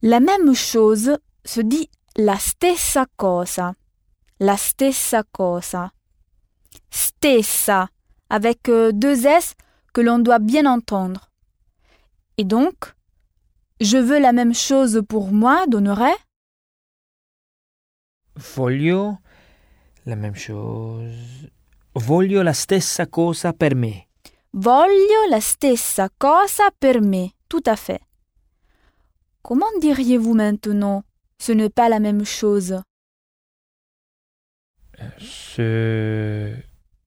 La même chose se dit la stessa cosa. La stessa cosa. Stessa, avec deux S que l'on doit bien entendre. Et donc, je veux la même chose pour moi donnerait Voglio la même chose. Voglio la stessa cosa per me. Voglio la stessa cosa per me. Tout à fait. Comment diriez-vous maintenant? Ce n'est pas la même chose. Ce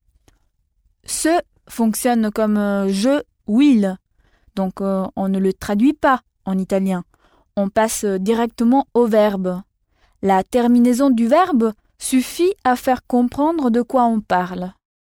Fonctionne comme je ou il. Donc on ne le traduit pas en italien. On passe directement au verbe. La terminaison du verbe suffit à faire comprendre de quoi on parle.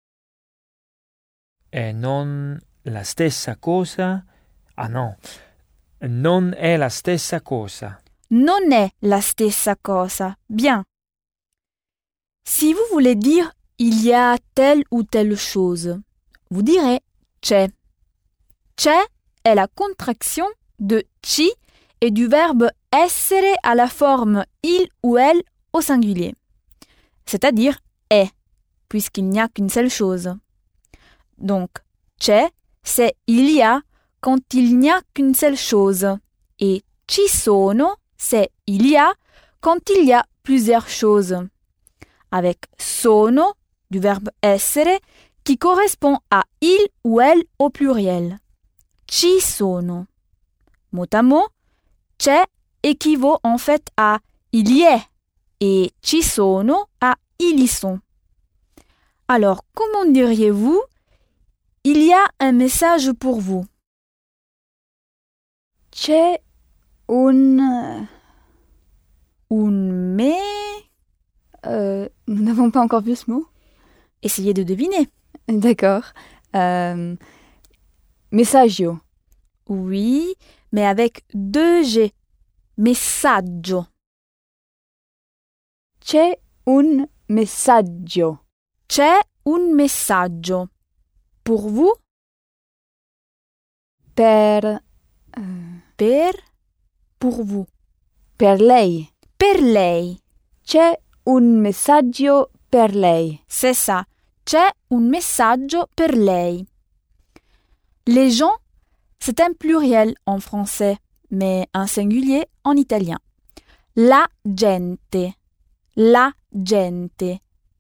è non la stessa cosa. Ah no, non è la stessa cosa. Non è la stessa cosa. Bien. Si vous voulez dire il y a telle ou telle chose, vous direz c'è. C'è est la contraction de ci et du verbe essere à la forme il ou elle au singulier, c'est-à-dire est, puisqu'il n'y a qu'une seule chose. Donc, c'è, c'est il y a quand il n'y a qu'une seule chose, et ci sono, c'est il y a quand il y a plusieurs choses, avec sono, du verbe essere, qui correspond à il ou elle au pluriel. Ci sono. Mot à mot, c'è équivaut en fait à il y est et ci sono à ils y sont. Alors, comment diriez-vous il y a un message pour vous? C'è un mais... nous n'avons pas encore vu ce mot. Essayez de deviner. D'accord. Messaggio. Oui, mais avec deux G. Messaggio. C'è un messaggio. C'è un messaggio. Pour vous? Per Pour vous. per lei. Per lei. C'è un messaggio per lei. C'est ça. C'è un messaggio per lei. Les gens, c'est un pluriel en français, mais un singulier en italien. La gente. La gente.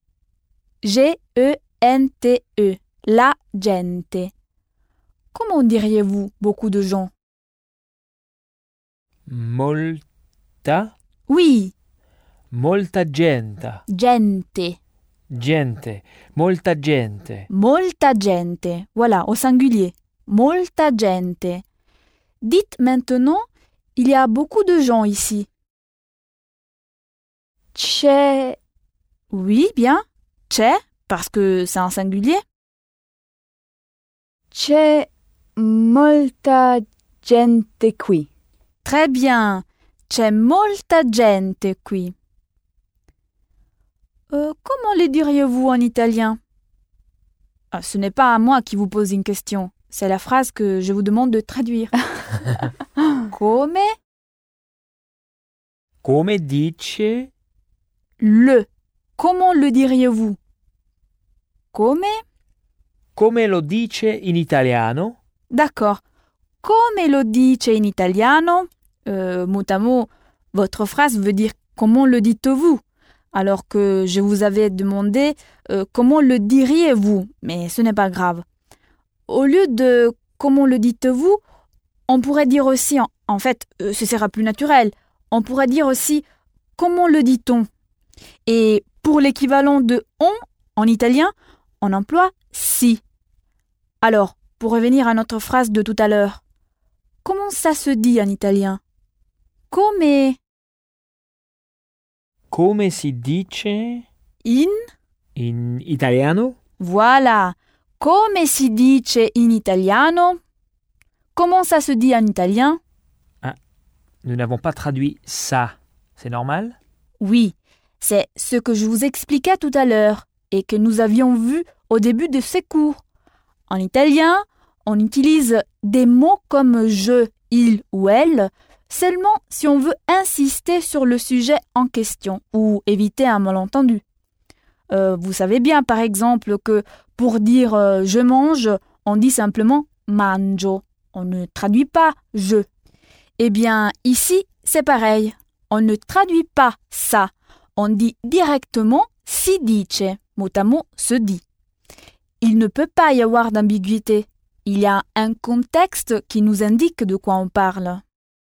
G-E-N-T-E. La gente. Comment diriez-vous beaucoup de gens? Molta Oui, gente. gente. Gente. Molta gente. Molta gente. Voilà, au singulier. Molta gente. Dites maintenant, il y a beaucoup de gens ici. C'è Oui, bien. C'è, parce que c'est un singulier. C'è molta gente qui. Très bien. C'è molta gente qui. Comment le diriez-vous en italien? Ce n'est pas à moi qui vous pose une question. C'est la phrase que je vous demande de traduire. Come? Come dice? Le. Comment le diriez-vous? Come? Come lo dice in italiano? D'accord. Come lo dice in italiano? Mot à mot, votre phrase veut dire comment le dites-vous? Alors que je vous avais demandé comment le diriez-vous? Mais ce n'est pas grave. Au lieu de comment le dites-vous, on pourrait dire aussi, en fait, ce sera plus naturel, on pourrait dire aussi comment le dit-on? Et pour l'équivalent de on en italien, on emploie si. Alors, pour revenir à notre phrase de tout à l'heure, comment ça se dit en italien? Come? Come si dice in italiano? Voilà. Come si dice in italiano? Comment ça se dit en italien? Ah, nous n'avons pas traduit ça. C'est normal? Oui, c'est ce que je vous expliquais tout à l'heure et que nous avions vu au début de ces cours. En italien, on utilise des mots comme je, il ou elle seulement si on veut insister sur le sujet en question ou éviter un malentendu. Vous savez bien, par exemple, que pour dire je mange, on dit simplement mangio. On ne traduit pas je. Eh bien, ici, c'est pareil. On ne traduit pas ça. On dit directement si dice, mot à mot se dit. Il ne peut pas y avoir d'ambiguïté. Il y a un contexte qui nous indique de quoi on parle.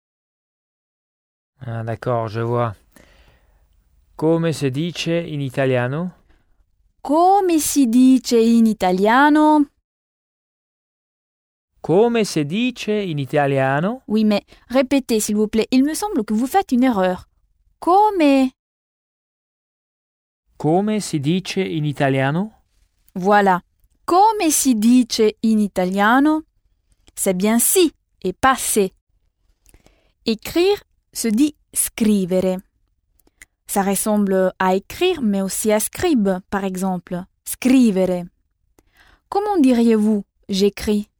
Ah, d'accord, je vois. Come si dice in italiano? Come si dice in italiano? Come si dice in italiano? Oui, mais répétez, s'il vous plaît. Il me semble que vous faites une erreur. Come. Come si dice in italiano? Voilà. Come si dice in italiano? C'est bien si et pas se. Écrire se dit scrivere. Ça ressemble à écrire, mais aussi à scribe, par exemple. Scrivere. Comment diriez-vous j'écris?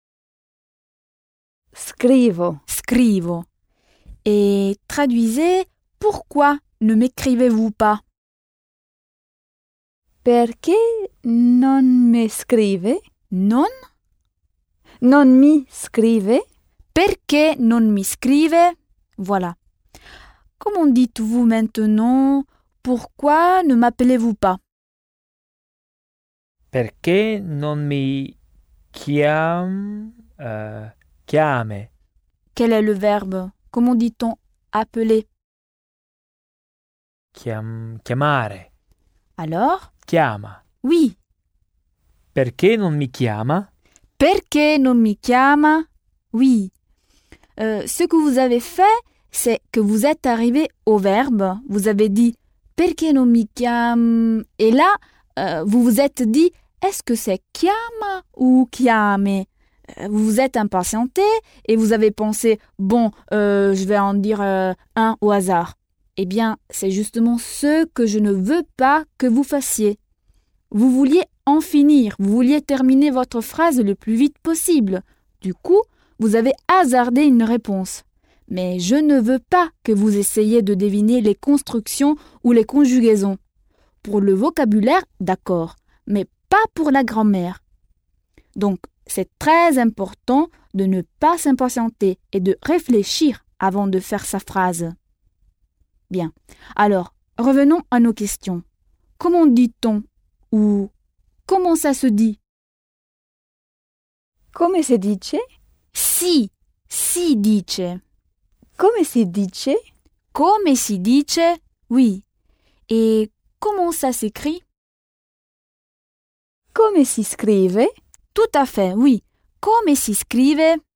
Scrivo. Scrivo. Et traduisez pourquoi ne m'écrivez-vous pas? Perché non mi scrive? Non? Non mi scrive? Perché non mi scrive? Voilà. Comment dites-vous maintenant pourquoi ne m'appelez-vous pas? Perché non mi chiame? Quel est le verbe? Comment dit-on appeler? Chiamare. Alors? Chiama. Oui. Perché non mi chiama? Perché non mi chiama? Oui. Ce que vous avez fait, c'est que vous êtes arrivé au verbe. Vous avez dit perché non mi chiama? Et là, vous vous êtes dit est-ce que c'est chiama ou chiame? Vous vous êtes impatienté et vous avez pensé bon, je vais en dire un au hasard. Eh bien, c'est justement ce que je ne veux pas que vous fassiez. Vous vouliez en finir, vous vouliez terminer votre phrase le plus vite possible. Du coup, vous avez hasardé une réponse. Mais je ne veux pas que vous essayiez de deviner les constructions ou les conjugaisons. Pour le vocabulaire, d'accord, mais pas pour la grammaire. Donc, c'est très important de ne pas s'impatienter et de réfléchir avant de faire sa phrase. Bien. Alors, revenons à nos questions. Comment dit-on ou comment ça se dit? Come si dice? Si dice. Come si dice? Come si dice? Oui. Et comment ça s'écrit? Come si scrive? Tout à fait, oui. Come si scrive?